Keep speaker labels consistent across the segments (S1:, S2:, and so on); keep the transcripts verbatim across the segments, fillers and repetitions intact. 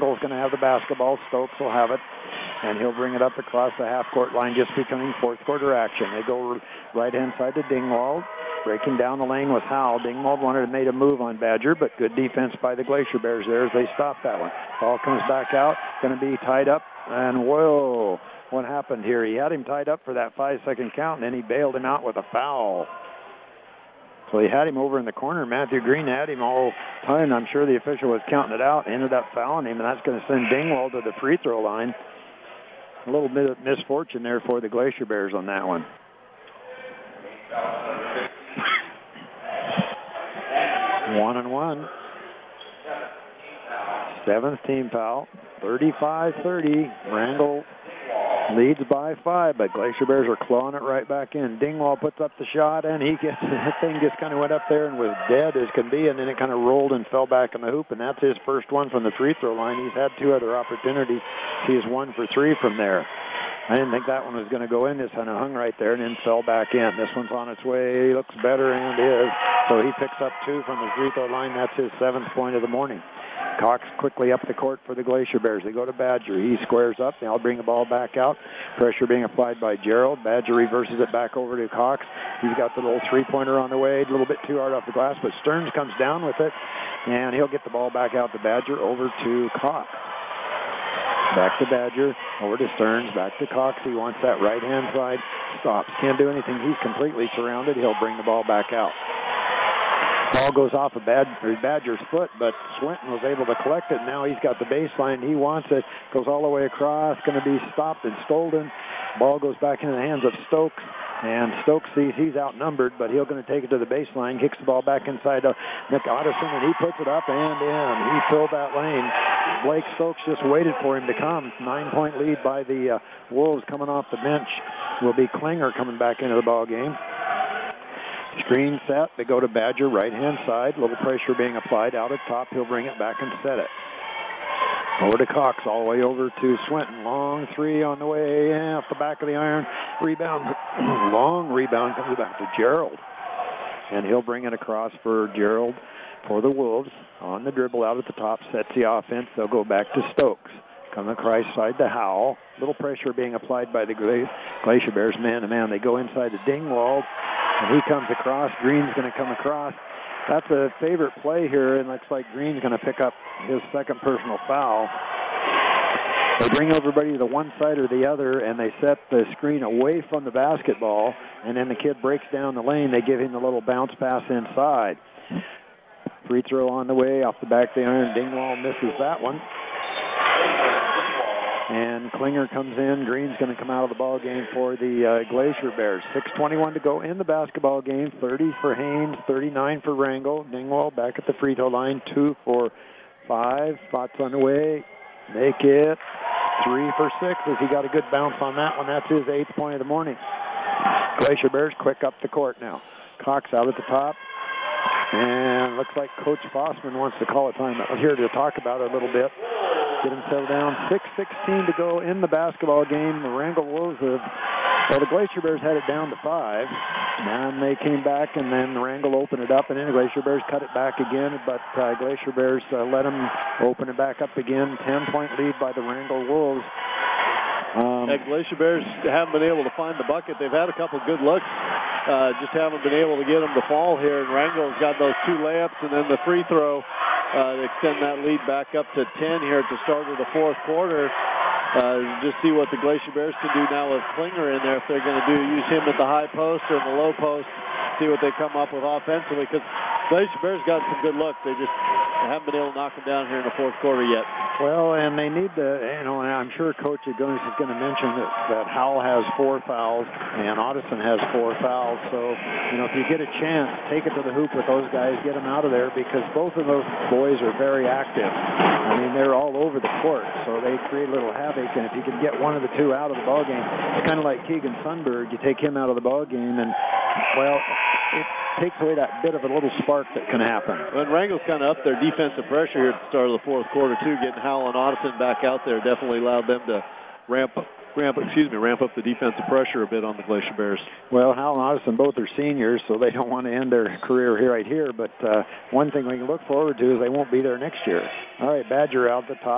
S1: Rangle's going to have the basketball. Stokes will have it, and he'll bring it up across the half-court line, just becoming fourth-quarter action. They go right-hand side to Dingwald. Breaking down the lane with Howell. Dingwald wanted to make a move on Badger, but good defense by the Glacier Bears there as they stop that one. Ball comes back out, going to be tied up, and whoa, what happened here? He had him tied up for that five-second count, and then he bailed him out with a foul. So he had him over in the corner. Matthew Green had him all time. I'm sure the official was counting it out, ended up fouling him, and that's going to send Dingwald to the free throw line. A little bit of misfortune there for the Glacier Bears on that one. One and one. Seventh team foul. thirty-five thirty. Wrangell leads by five, but Glacier Bears are clawing it right back in. Dingwall puts up the shot, and he gets that thing just kind of went up there and was dead as can be, and then it kind of rolled and fell back in the hoop, and that's his first one from the free throw line. He's had two other opportunities. He is one for three from there. I didn't think that one was going to go in. This kind of hung right there and then fell back in. This one's on its way. Looks better and is. So he picks up two from the free throw line. That's his seventh point of the morning. Cox quickly up the court for the Glacier Bears. They go to Badger. He squares up. They'll bring the ball back out. Pressure being applied by Gerald. Badger reverses it back over to Cox. He's got the little three-pointer on the way. A little bit too hard off the glass, but Stearns comes down with it, and he'll get the ball back out to Badger over to Cox. Back to Badger, over to Stearns, back to Cox. He wants that right-hand side. Stops. Can't do anything. He's completely surrounded. He'll bring the ball back out. Ball goes off of Bad, Badger's foot, but Swinton was able to collect it. Now he's got the baseline. He wants it. Goes all the way across. Going to be stopped and stolen. Ball goes back into the hands of Stokes. And Stokes sees he's outnumbered, but he's going to take it to the baseline, kicks the ball back inside to Nick Otteson, and he puts it up and in. He filled that lane. Blake Stokes just waited for him to come. Nine-point lead by the uh, Wolves coming off the bench. Will be Klinger coming back into the ball game. Screen set. They go to Badger, right-hand side. Little pressure being applied out at top. He'll bring it back and set it. Over to Cox, all the way over to Swinton. Long three on the way, off the back of the iron. Rebound, long rebound comes back to Gerald. And he'll bring it across for Gerald for the Wolves. On the dribble out at the top, sets the offense. They'll go back to Stokes. Coming across side to Howell. Little pressure being applied by the Glacier Bears, man to man. They go inside to Dingwald, and he comes across. Green's going to come across. That's a favorite play here, and looks like Green's going to pick up his second personal foul. They bring everybody to the one side or the other, and they set the screen away from the basketball, and then the kid breaks down the lane. They give him the little bounce pass inside. Free throw on the way, off the back of the iron. Dingwall misses that one. And Klinger comes in. Green's going to come out of the ball game for the uh, Glacier Bears. six twenty-one to go in the basketball game. thirty for Haynes, thirty-nine for Wrangell. Dingwall back at the free throw line. Two for five. Spots on the way. Make it three for six as he got a good bounce on that one. That's his eighth point of the morning. Glacier Bears quick up the court now. Cox out at the top. And looks like Coach Fossman wants to call a timeout here to talk about it a little bit. Get him settled down. six sixteen to go in the basketball game. The Wrangell Wolves have, well, the Glacier Bears had it down to five. And they came back, and then Wrangell opened it up, and then the Glacier Bears cut it back again. But uh, Glacier Bears uh, let them open it back up again. ten-point lead by the Wrangell Wolves. Um,
S2: yeah, Glacier Bears haven't been able to find the bucket. They've had a couple good looks. Uh, just haven't been able to get them to fall here. And Wrangell's got those two layups and then the free throw uh, to extend that lead back up to ten here at the start of the fourth quarter. Uh, just see what the Glacier Bears can do now with Klinger in there, if they're going to do use him at the high post or in the low post, see what they come up with offensively, because Glacier Bears got some good looks. They just haven't been able to knock them down here in the fourth quarter yet.
S1: Well, and they need to, you know, and I'm sure Coach Agonis is going to mention that, that Howell has four fouls and Otteson has four fouls. So, you know, if you get a chance, take it to the hoop with those guys, get them out of there, because both of those boys are very active. I mean, they're all over the court, so they create a little havoc. And if you can get one of the two out of the ball game, it's kind of like Keegan Sundberg. You take him out of the ball game, and well, it takes away that bit of a little spark that can happen.
S2: When Wrangell's kind of up their defensive pressure here at the start of the fourth quarter too, getting Howell and Otteson back out there definitely allowed them to ramp up, ramp up, excuse me, ramp up the defensive pressure a bit on the Glacier Bears.
S1: Well, Howell and Otteson both are seniors, so they don't want to end their career here right here. But uh, one thing we can look forward to is they won't be there next year. All right, Badger out the top.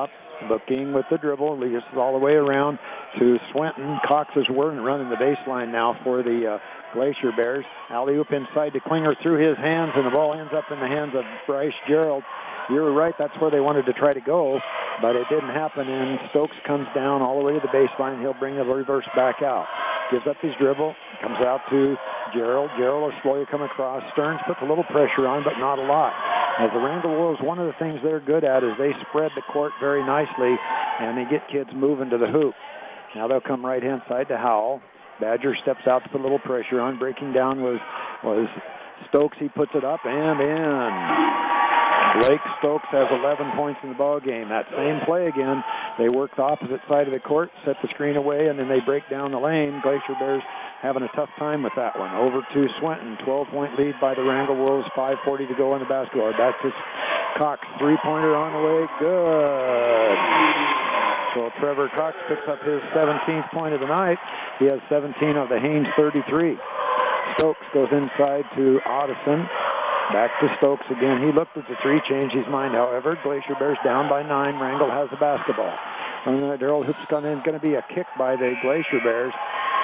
S1: looking with the dribble, leads all the way around to Swenton. Cox is running the baseline now for the uh, Glacier Bears. Alley-oop inside to Klinger through his hands, and the ball ends up in the hands of Bryce Gerald. You're right, that's where they wanted to try to go, but it didn't happen, and Stokes comes down all the way to the baseline. He'll bring the reverse back out. Gives up his dribble, comes out to Gerald. Gerald will slowly come across. Stearns puts a little pressure on, but not a lot. As the Randall Wolves, one of the things they're good at is they spread the court very nicely, and they get kids moving to the hoop. Now they'll come right-hand side to Howell. Badger steps out to put a little pressure on. Breaking down was, was Stokes. He puts it up and in. Blake Stokes has eleven points in the ball game. That same play again. They work the opposite side of the court, set the screen away, and then they break down the lane. Glacier Bears having a tough time with that one. Over to Swenton. twelve-point lead by the Wrangell Wolves. five forty to go in the basketball. Back to Cox. Three-pointer on the way. Good. So Trevor Cox picks up his seventeenth point of the night. He has seventeen of the Haynes thirty-three. Stokes goes inside to Otteson. Back to Stokes again. He looked at the three, changed his mind, however. Glacier Bears down by nine. Wrangell has the basketball. And the Darrell Hoop's going to be a kick by the Glacier Bears.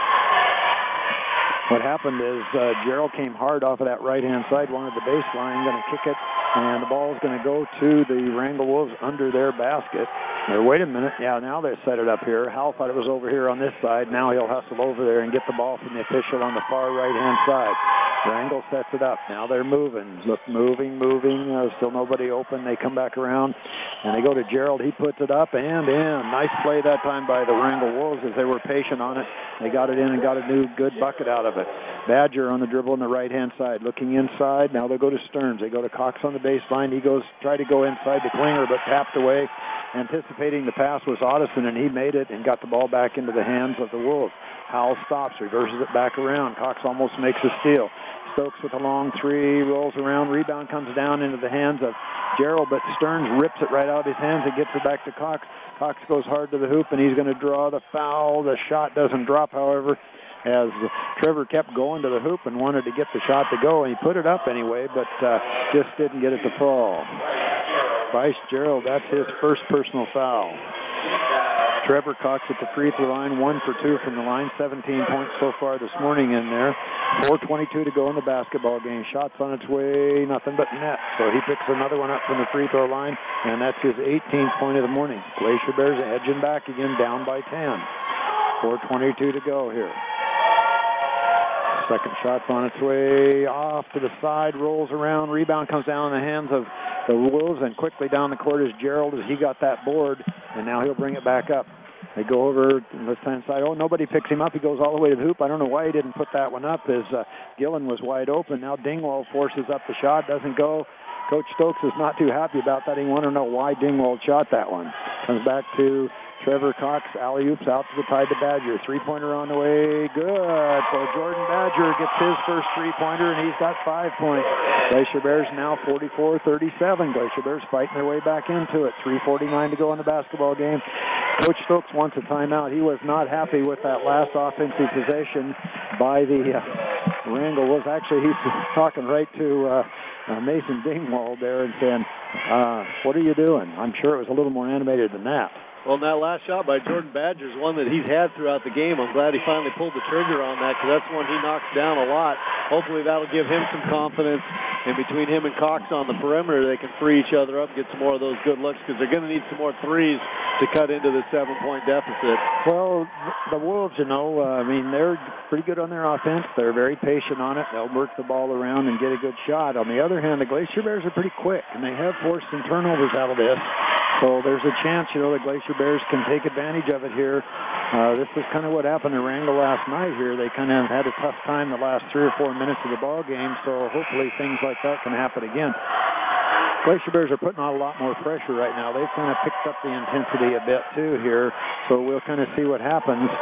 S1: What happened is uh, Gerald came hard off of that right-hand side, wanted the baseline, going to kick it, and the ball is going to go to the Wrangell Wolves under their basket. Or wait a minute. Yeah, now they set it up here. Hal thought it was over here on this side. Now he'll hustle over there and get the ball from the official on the far right-hand side. Wrangell sets it up. Now they're moving. Look, moving, moving. Uh, still nobody open. They come back around, and they go to Gerald. He puts it up and in. Nice play that time by the Wrangell Wolves as they were patient on it. They got it in and got a new good bucket out of it. Badger on the dribble on the right-hand side. Looking inside. Now they'll go to Stearns. They go to Cox on the baseline. He goes, try to go inside to Klinger, but tapped away. Anticipating the pass was Otteson, and he made it and got the ball back into the hands of the Wolves. Howell stops, reverses it back around. Cox almost makes a steal. Stokes with a long three, rolls around. Rebound comes down into the hands of Gerald, but Stearns rips it right out of his hands and gets it back to Cox. Cox goes hard to the hoop, and he's going to draw the foul. The shot doesn't drop, however, as Trevor kept going to the hoop and wanted to get the shot to go, and he put it up anyway, but uh, just didn't get it to fall. Bryce Gerald, that's his first personal foul. Trevor Cox at the free throw line, one for two from the line, seventeen points so far this morning in there. four twenty-two to go in the basketball game. Shots on its way, nothing but net. So he picks another one up from the free throw line, and that's his eighteenth point of the morning. Glacier Bears edging back again, down by ten. four twenty-two to go here. Second shot's on its way off to the side, rolls around, rebound comes down in the hands of the Wolves, and quickly down the court is Gerald as he got that board, and now he'll bring it back up. They go over to the left-hand side. Oh, nobody picks him up. He goes all the way to the hoop. I don't know why he didn't put that one up, as uh, Gillen was wide open. Now Dingwall forces up the shot, doesn't go. Coach Stokes is not too happy about that. He wanted to know why Dingwall shot that one. Comes back to Trevor Cox, alley-oops out to the side to Badger. Three-pointer on the way, good. So Jordan Badger gets his first three-pointer, and he's got five points. Glacier Bears now forty-four thirty-seven. Glacier Bears fighting their way back into it. three forty-nine to go in the basketball game. Coach Stokes wants a timeout. He was not happy with that last offensive possession by the uh, Wrangell Wolves. Actually, he's talking right to uh, uh, Mason Dingwall there and saying, uh, what are you doing? I'm sure it was a little more animated than that.
S2: Well, and that last shot by Jordan Badger is one that he's had throughout the game. I'm glad he finally pulled the trigger on that, because that's one he knocks down a lot. Hopefully that'll give him some confidence. And between him and Cox on the perimeter, they can free each other up, get some more of those good looks, because they're going to need some more threes to cut into the seven-point deficit.
S1: Well, the Wolves, you know, uh, I mean, they're pretty good on their offense. They're very patient on it. They'll work the ball around and get a good shot. On the other hand, the Glacier Bears are pretty quick, and they have forced some turnovers out of this. So there's a chance, you know, the Glacier Bears can take advantage of it here. Uh, this is kind of what happened to Wrangell last night here. They kind of had a tough time the last three or four minutes of the ball game, so hopefully things like that can happen again. Glacier Bears are putting on a lot more pressure right now. They've kind of picked up the intensity a bit, too, here, so we'll kind of see what happens.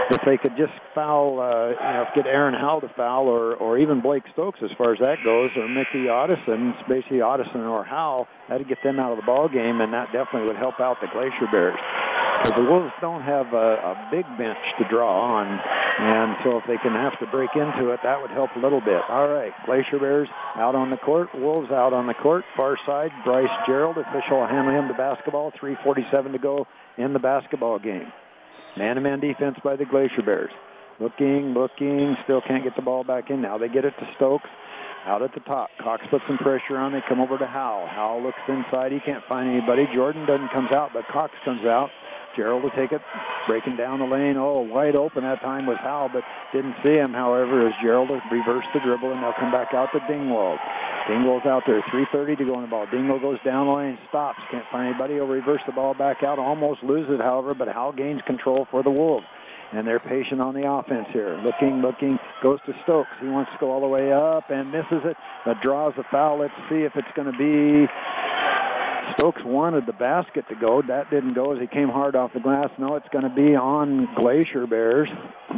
S1: if they could just foul, uh, you know, get Aaron Howell to foul, or, or even Blake Stokes as far as that goes, or Mickey Otteson, basically Otteson or Howell, that'd get them out of the ball game, and that definitely would help out the Glacier Bears. So the Wolves don't have a, a big bench to draw on, and so if they can have to break into it, that would help a little bit. All right, Glacier Bears out on the court, Wolves out on the court, far side, Bryce Gerald, official handling him the basketball, three forty-seven to go in the basketball game. Man-to-man defense by the Glacier Bears. Looking, looking, still can't get the ball back in. Now they get it to Stokes. Out at the top. Cox puts some pressure on. They come over to Howell. Howell looks inside. He can't find anybody. Jordan doesn't comes out, but Cox comes out. Gerald will take it, breaking down the lane. Oh, wide open that time was Howell, but didn't see him. However, as Gerald reversed the dribble, and they'll come back out to Dingwall. Dingwall's out there. three thirty to go on the ball. Dingwall goes down the lane, stops. Can't find anybody. He'll reverse the ball back out. Almost lose it, however, but Howell gains control for the Wolves. And they're patient on the offense here. Looking, looking, goes to Stokes. He wants to go all the way up and misses it, but draws the foul. Let's see if it's going to be... Stokes wanted the basket to go. That didn't go as he came hard off the glass. No, it's going to be on Glacier Bears.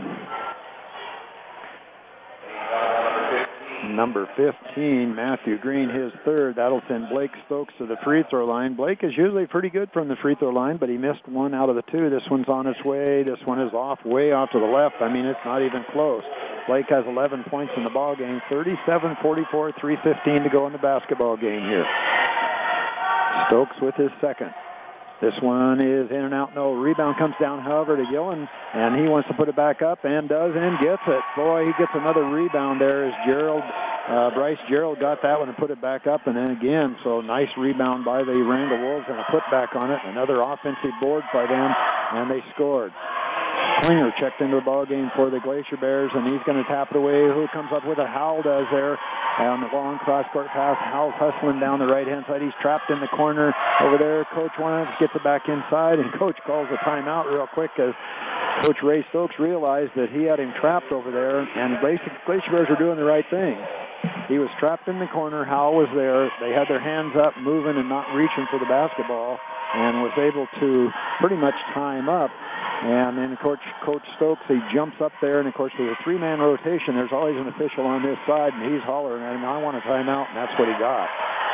S1: Number fifteen, Matthew Green, his third. That'll send Blake Stokes to the free throw line. Blake is usually pretty good from the free throw line, but he missed one out of the two. This one's on its way. This one is off, way off to the left. I mean, it's not even close. Blake has eleven points in the ball game. thirty-seven forty-four, three fifteen to go in the basketball game here. Stokes with his second. This one is in and out. No, rebound comes down, however, to Gillen, and he wants to put it back up and does and gets it. Boy, he gets another rebound there as Gerald, uh, Bryce Gerald got that one and put it back up, and then again, so nice rebound by the Randall Wolves and a putback on it. Another offensive board by them, and they scored. Klinger checked into the ball game for the Glacier Bears, and he's going to tap it away. Who comes up with it? Howell does there. On the long cross-court pass, Howell's hustling down the right-hand side. He's trapped in the corner over there. Coach Wentz gets it back inside, and Coach calls a timeout real quick as Coach Ray Stokes realized that he had him trapped over there, and Glacier Bears were doing the right thing. He was trapped in the corner. Howell was there. They had their hands up, moving and not reaching for the basketball, and was able to pretty much time up. And then, Coach, Coach Stokes, he jumps up there, and, of course, with a three-man rotation, there's always an official on this side, and he's hollering at him, I want a timeout, and that's what he got.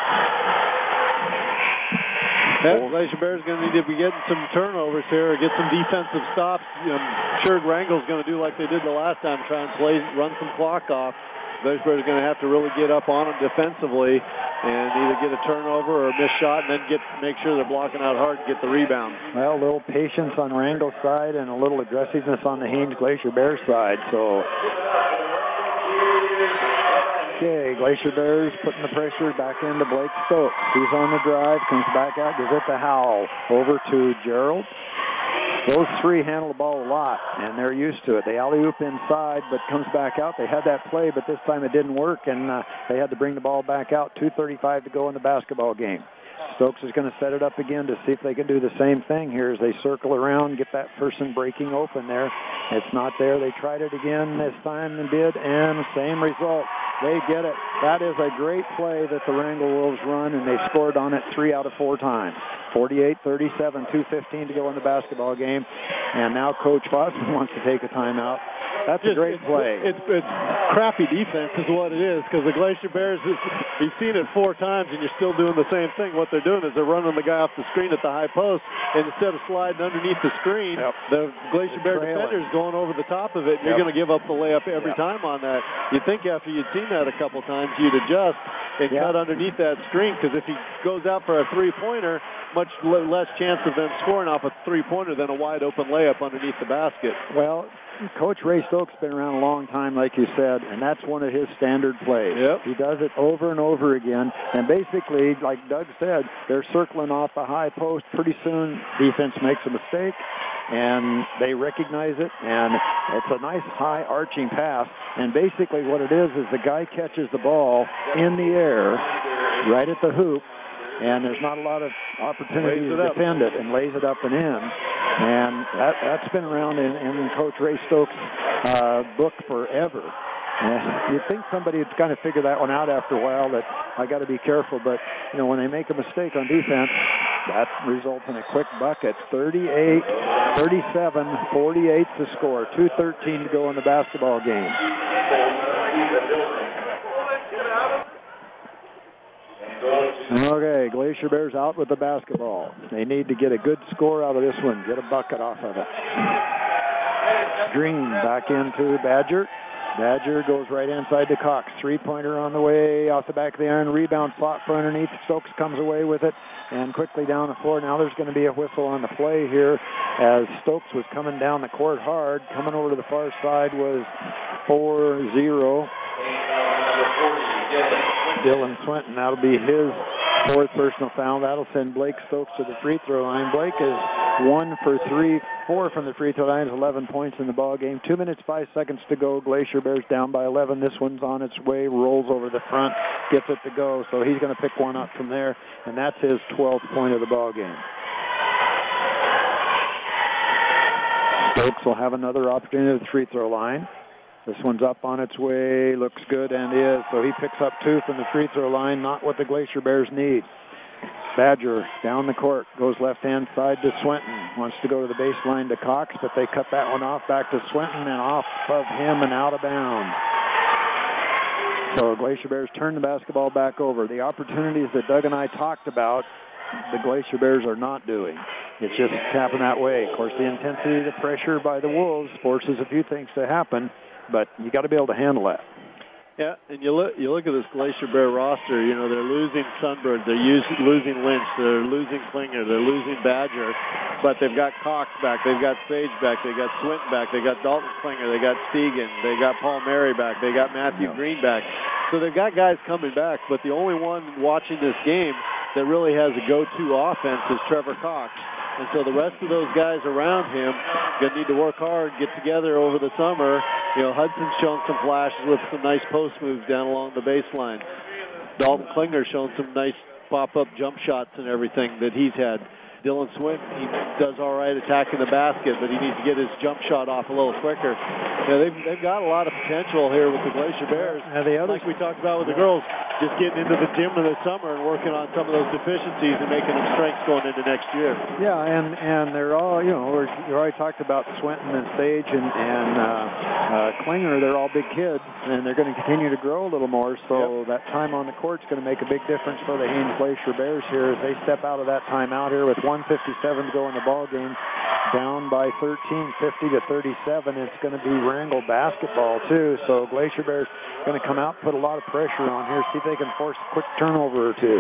S2: Yeah, Glacier Bears going to need to be getting some turnovers here, or get some defensive stops. You know, I'm sure Wrangell's going to do like they did the last time, try and play, run some clock off. Glacier Bears are going to have to really get up on them defensively and either get a turnover or a missed shot, and then get make sure they're blocking out hard and get the rebound.
S1: Well, a little patience on Wrangell's side and a little aggressiveness on the Haynes Glacier Bears side. So, okay, Glacier Bears putting the pressure back into Blake Stokes. He's on the drive, comes back out, gives it to Howell. Over to Gerald. Those three handle the ball a lot, and they're used to it. They alley-oop inside, but comes back out. They had that play, but this time it didn't work, and uh, they had to bring the ball back out. two thirty-five to go in the basketball game. Stokes is going to set it up again to see if they can do the same thing here as they circle around, get that person breaking open there. It's not there. They tried it again this time and did, and same result. They get it. That is a great play that the Wrangell Wolves run, and they scored on it three out of four times. forty-eight thirty-seven, two fifteen to go in the basketball game. And now Coach Fosman wants to take a timeout. That's a great play.
S2: It's, it's, it's crappy defense is what it is, because the Glacier Bears, is, you've seen it four times, and you're still doing the same thing. What they're doing is they're running the guy off the screen at the high post, and instead of sliding underneath the screen, yep. the Glacier Bear defender's going over the top of it, and yep. you're going to give up the layup every yep. time on that. You'd think after you'd seen that a couple times, you'd adjust and yep. cut underneath that screen, because if he goes out for a three-pointer, much less chance of them scoring off a three-pointer than a wide-open layup underneath the basket.
S1: Well, Coach Ray Stokes has been around a long time, like you said, and that's one of his standard plays.
S2: Yep.
S1: He does it over and over again, and basically, like Doug said, they're circling off the high post. Pretty soon, defense makes a mistake, and they recognize it, and it's a nice high arching pass, and basically what it is is the guy catches the ball in the air right at the hoop, and there's not a lot of opportunity to defend it, and lays it up and in. And that, that's been around in, in Coach Ray Stokes' uh, book forever. And you'd think somebody would kind of figure that one out after a while, that I got to be careful. But, you know, when they make a mistake on defense, That results in a quick bucket. thirty-eight, thirty-seven, forty-eight to score. two thirteen to go in the basketball game. Okay, Glacier Bears out with the basketball. They need to get a good score out of this one, get a bucket off of it. Green back into Badger. Badger goes right inside to Cox. Three-pointer on the way off the back of the iron. Rebound fought for underneath. Stokes comes away with it and quickly down the floor. Now there's going to be a whistle on the play here as Stokes was coming down the court hard. Coming over to the far side was four zero. Dylan Swinton, that'll be his fourth personal foul. That'll send Blake Stokes to the free throw line. Blake is one for three, four from the free throw line, eleven points in the ball game. Two minutes, five seconds to go. Glacier Bears down by eleven. This one's on its way, rolls over the front, gets it to go. So he's going to pick one up from there, and that's his twelfth point of the ball game. Stokes will have another opportunity at the free throw line. This one's up on its way, looks good and is. So he picks up two from the free throw line, not what the Glacier Bears need. Badger down the court, goes left-hand side to Swinton. Wants to go to the baseline to Cox, but they cut that one off back to Swinton and off of him and out of bounds. So Glacier Bears turn the basketball back over. The opportunities that Doug and I talked about, the Glacier Bears are not doing. It's just happened that way. Of course, the intensity, the pressure by the Wolves forces a few things to happen, but you got to be able to handle that.
S2: Yeah, and you look you look at this Glacier Bear roster, you know, they're losing Sunbird, they're using, losing Lynch, they're losing Klinger, they're losing Badger, but they've got Cox back, they've got Sage back, they got Swinton back, they got Dalton Klinger, they got Stegan, they got Paul Mary back, they got Matthew Green back. So they've got guys coming back, but the only one watching this game that really has a go-to offense is Trevor Cox. And so the rest of those guys around him going to need to work hard, get together over the summer. You know, Hudson's shown some flashes with some nice post moves down along the baseline. Dalton Klinger shown some nice pop-up jump shots and everything that he's had. Dylan Swinton, he does all right attacking the basket, but he needs to get his jump shot off a little quicker. You know, they've, they've got a lot of potential here with the Glacier Bears.
S1: And the other,
S2: like we talked about with the girls, just getting into the gym in the summer and working on some of those deficiencies and making them strengths going into next year.
S1: Yeah, and, and they're all, you know, we already talked about Swinton and Sage and, and uh, uh, Klinger. They're all big kids, and they're going to continue to grow a little more, so yep. That time on the court is going to make a big difference for the Haynes Glacier Bears here as they step out of that timeout here with one fifty-seven to go in the ball game, down by thirteen, fifty to thirty-seven. It's going to be Wrangell basketball too, so Glacier Bears going to come out, put a lot of pressure on here, see if they can force a quick turnover or two.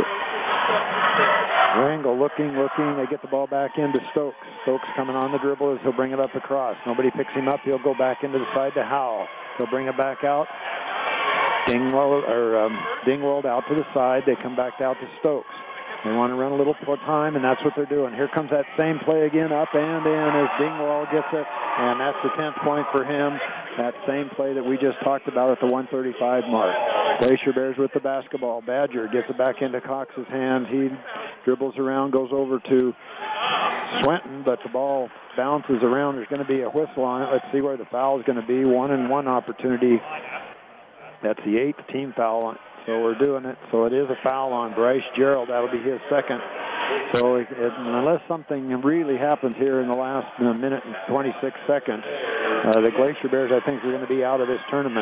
S1: Wrangell looking, looking. They get the ball back into Stokes. Stokes coming on the dribble as he'll bring it up across. Nobody picks him up. He'll go back into the side to Howell. He'll bring it back out. Dingwald, or um, Dingwald out to the side. They come back out to Stokes. They want to run a little time, and that's what they're doing. Here comes that same play again, up and in as Dingwald gets it, and that's the tenth point for him. That same play that we just talked about at the one thirty-five mark. Glacier Bears with the basketball. Badger gets it back into Cox's hands. He dribbles around, goes over to Swinton, but the ball bounces around. There's going to be a whistle on it. Let's see where the foul is going to be. One and one opportunity. That's the eighth team foul. So we're doing it. So it is a foul on Bryce Gerald. That'll be his second. So it, it, unless something really happens here in the last uh, minute and twenty-six seconds, uh, the Glacier Bears, I think, are going to be out of this tournament.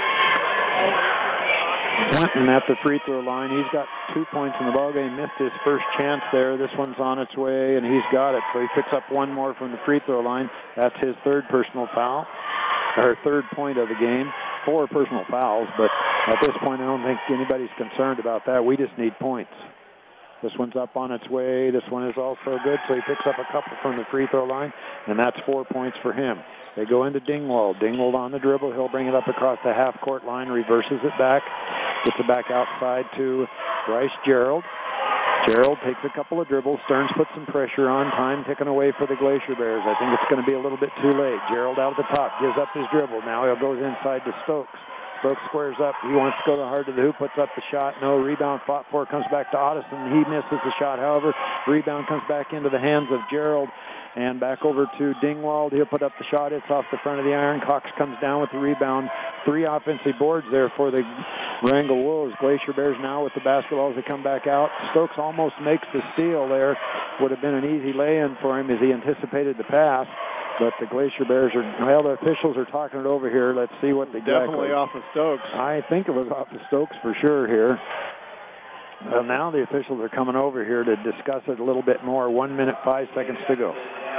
S1: Swinton at the free throw line. He's got two points in the ballgame. Missed his first chance there. This one's on its way, and he's got it. So he picks up one more from the free throw line. That's his third personal foul, or third point of the game. Four personal fouls, but at this point, I don't think anybody's concerned about that. We just need points. This one's up on its way. This one is also good, so he picks up a couple from the free throw line, and that's four points for him. They go into Dingwald. Dingwald on the dribble. He'll bring it up across the half-court line, reverses it back, gets it back outside to Bryce Gerald. Gerald takes a couple of dribbles. Stearns puts some pressure on. Time ticking away for the Glacier Bears. I think it's going to be a little bit too late. Gerald out at the top, gives up his dribble. Now he goes inside to Stokes. Stokes squares up. He wants to go to hard to the hoop, puts up the shot. No, rebound fought for, comes back to Otteson. He misses the shot, however. Rebound comes back into the hands of Gerald. And back over to Dingwald. He'll put up the shot. It's off the front of the iron. Cox comes down with the rebound. Three offensive boards there for the Wrangell Wolves. Glacier Bears now with the basketball as they come back out. Stokes almost makes the steal there. Would have been an easy lay-in for him as he anticipated the pass. But the Glacier Bears are, well, the officials are talking it over here. Let's see what they
S2: Definitely off of Stokes.
S1: I think it was off of Stokes for sure here. Well, now the officials are coming over here to discuss it a little bit more. One minute, five seconds to go.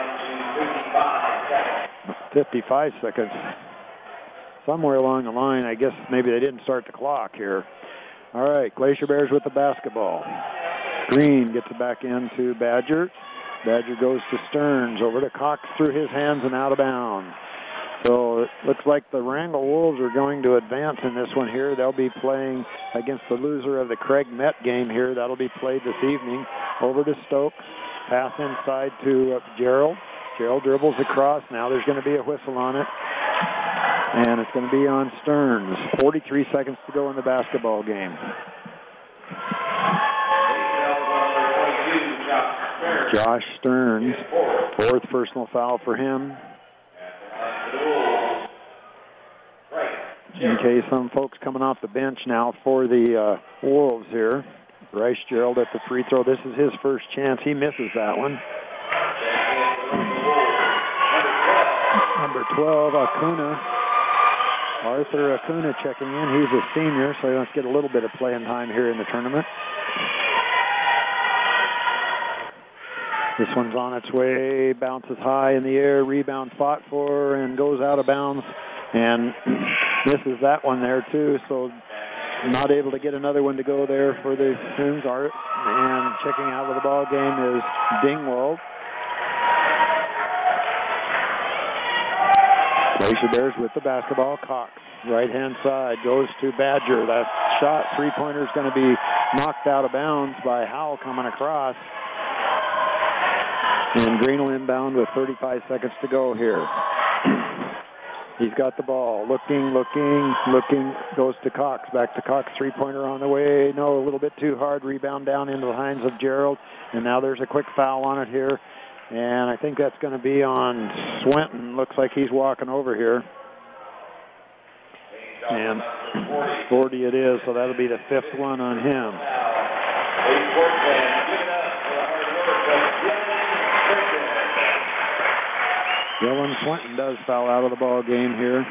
S1: fifty-five seconds. Somewhere along the line, I guess maybe they didn't start the clock here. All right, Glacier Bears with the basketball. Green gets it back into Badger. Badger goes to Stearns, over to Cox through his hands and out of bounds. So it looks like the Wrangell Wolves are going to advance in this one here. They'll be playing against the loser of the Craig Met game here. That'll be played this evening. Over to Stokes. Pass inside to uh, Gerald. Gerald dribbles across. Now there's going to be a whistle on it. And it's going to be on Stearns. forty-three seconds to go in the basketball game. Josh Stearns, fourth personal foul for him. In case some folks coming off the bench now for the uh, Wolves here. Bryce Gerald at the free throw. This is his first chance. He misses that one. Number twelve, Acuna. Arthur Acuna checking in. He's a senior, so he wants to get a little bit of playing time here in the tournament. This one's on its way, bounces high in the air, rebound fought for, and goes out of bounds. And misses that one there, too, so not able to get another one to go there for the Coons. And checking out of the ball game is Dingwald. Glacier Bears with the basketball. Cox, right-hand side, goes to Badger. That shot, three-pointer, is going to be knocked out of bounds by Howell coming across. And Green will inbound with thirty-five seconds to go here. He's got the ball. Looking, looking, looking. Goes to Cox. Back to Cox. Three-pointer on the way. No, a little bit too hard. Rebound down into the hands of Gerald. And now there's a quick foul on it here. And I think that's going to be on Swenton. Looks like he's walking over here. And forty it is, so that'll be the fifth one on him. Dylan Swenton does foul out of the ball game here.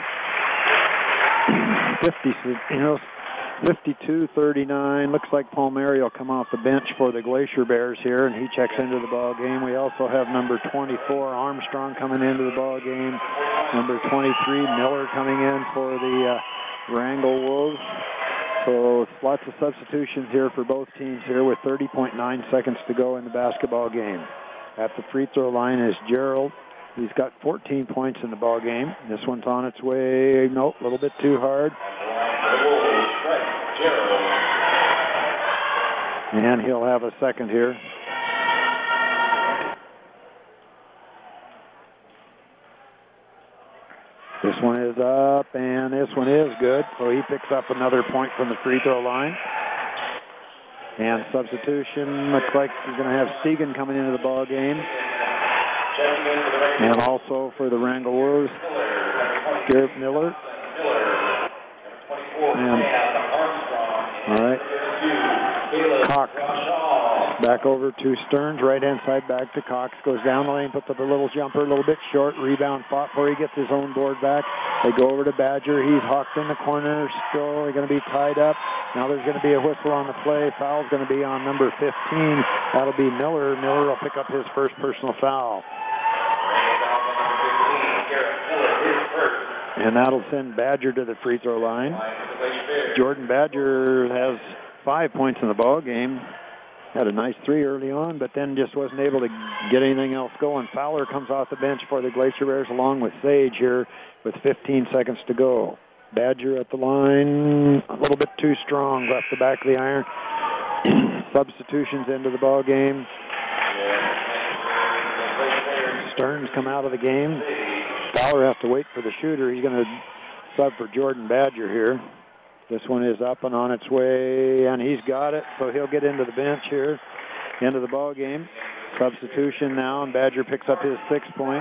S1: fifty, you know, fifty-two thirty-nine. Looks like Palmieri will come off the bench for the Glacier Bears here, and he checks into the ball game. We also have number twenty-four, Armstrong, coming into the ball game. Number twenty-three, Miller, coming in for the uh, Wrangell Wolves. So lots of substitutions here for both teams here with thirty point nine seconds to go in the basketball game. At the free throw line is Gerald. He's got fourteen points in the ball game. This one's on its way. Nope, a little bit too hard. And he'll have a second here. This one is up, and this one is good. So he picks up another point from the free throw line. And substitution, looks like he's going to have Stegan coming into the ball game. And also for the Wrangell Wolves, Garrett Miller. And, all right. Cox back over to Stearns, right-hand side back to Cox. Goes down the lane, puts up a little jumper, a little bit short. Rebound fought for. He gets his own board back. They go over to Badger. He's hawked in the corner. Still going to be tied up. Now there's going to be a whistle on the play. Foul's going to be on number fifteen. That'll be Miller. Miller will pick up his first personal foul. And that'll send Badger to the free throw line. Jordan Badger has five points in the ball game. Had a nice three early on, but then just wasn't able to get anything else going. Fowler comes off the bench for the Glacier Bears along with Sage here with fifteen seconds to go. Badger at the line, a little bit too strong, left the back of the iron. Substitutions into the ball game. Stearns come out of the game. Fowler has to wait for the shooter. He's going to sub for Jordan Badger here. This one is up and on its way, and he's got it, so he'll get into the bench here. End of the ball game. Substitution now, and Badger picks up his sixth point.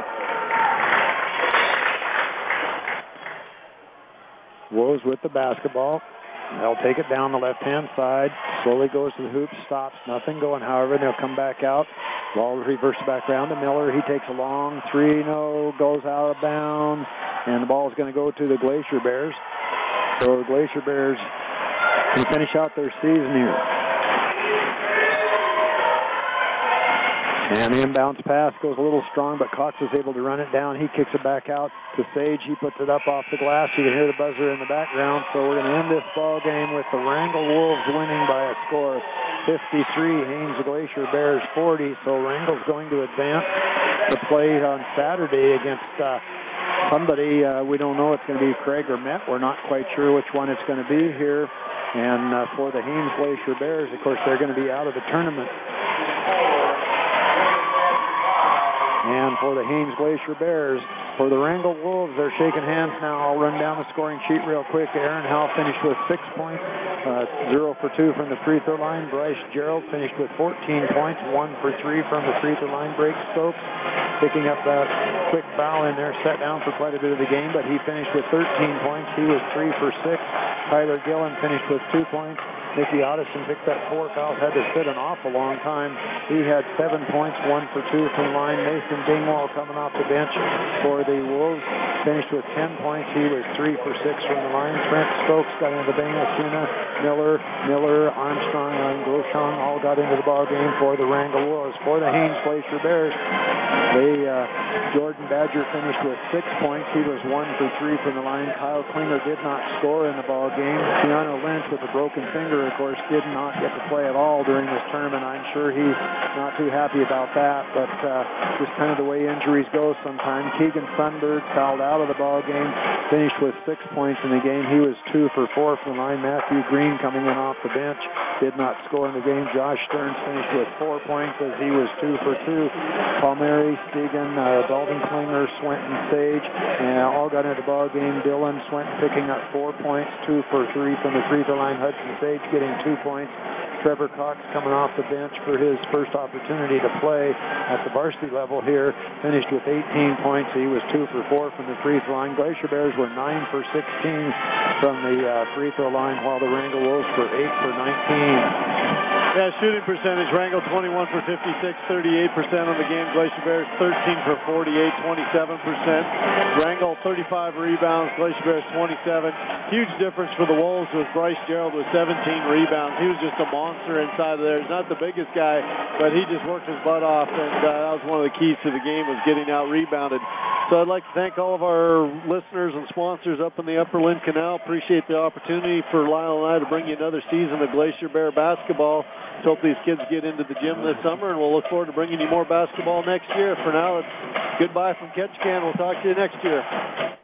S1: Wolves with the basketball. They'll take it down the left-hand side. Slowly goes to the hoop, stops. Nothing going, however. They'll come back out. Ball reverses back around to Miller. He takes a long three. No, goes out of bounds. And the ball is going to go to the Glacier Bears. So the Glacier Bears can finish out their season here. And the inbounds pass goes a little strong, but Cox is able to run it down. He kicks it back out to Sage. He puts it up off the glass. You can hear the buzzer in the background. So we're going to end this ball game with the Wrangell Wolves winning by a score of fifty-three. Haynes Glacier Bears forty. So Wrangell's going to advance to play on Saturday against uh, somebody. Uh, we don't know. It's going to be Craig or Met. We're not quite sure which one it's going to be here. And uh, for the Haynes Glacier Bears, of course, they're going to be out of the tournament. And for the Haynes Glacier Bears, for the Wrangell Wolves, they're shaking hands now. I'll run down the scoring sheet real quick. Aaron Howell finished with six points, uh, zero for two from the free throw line. Bryce Gerald finished with fourteen points, one for three from the free throw line. Blake Stokes picking up that quick foul in there, sat down for quite a bit of the game, but he finished with thirteen points. He was three for six. Tyler Gillen finished with two points. Nicky Otteson picked up four fouls, had to sit an awful long time. He had seven points, one for two from the line. Mason Dingwall coming off the bench for the Wolves, finished with ten points. He was three for six from the line. Trent Stokes got into the bang. Acuna, Miller, Miller, Armstrong, and Groshong all got into the ball game for the Wrangell Wolves. For the Haynes Glacier Bears, they, uh, Jordan Badger finished with six points. He was one for three from the line. Kyle Klinger did not score in the ball game. Keanu Lynch with a broken finger, of course, did not get to play at all during this tournament. I'm sure he's not too happy about that, but uh, just kind of the way injuries go sometimes. Keegan Sunberg fouled out of the ball game, finished with six points in the game. He was two for four from the line. Matthew Green coming in off the bench did not score in the game. Josh Stearns finished with four points as he was two for two. Palmieri, Stegan, uh, Dalton Klinger, Swenton, Sage, and all got into the ball game. Dylan Swenton picking up four points, two for three from the free throw line. Hudson Sage getting two points. Trevor Cox coming off the bench for his first opportunity to play at the varsity level here, finished with eighteen points. He was two for four from the free throw line. Glacier Bears were nine for sixteen from the uh, free throw line, while the Wrangell Wolves were eight for nineteen.
S2: Yeah, shooting percentage, Wrangell twenty-one for fifty-six, thirty-eight percent on the game. Glacier Bears thirteen for forty-eight, twenty-seven percent. Wrangell thirty-five rebounds, Glacier Bears twenty-seven. Huge difference for the Wolves with Bryce Gerald with seventeen rebounds. He was just a monster inside of there. He's not the biggest guy, but he just worked his butt off, and uh, that was one of the keys to the game, was getting out rebounded. So I'd like to thank all of our listeners and sponsors up in the Upper Lynn Canal. Appreciate the opportunity for Lyle and I to bring you another season of Glacier Bear basketball. Let's hope these kids get into the gym this summer, and we'll look forward to bringing you more basketball next year. For now, it's goodbye from Ketchikan. We'll talk to you next year.